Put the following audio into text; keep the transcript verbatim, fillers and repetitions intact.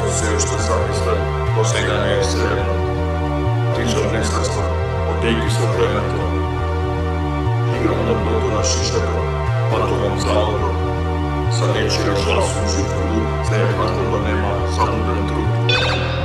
все što zamisle, doseganje je srebrno. Tičar neslasno, odejki sa plemetom. Igram na putu na šišarom, patovom zalorom. Sa nečijeg glasom žitvoru, zajebano da nema zaludan trud.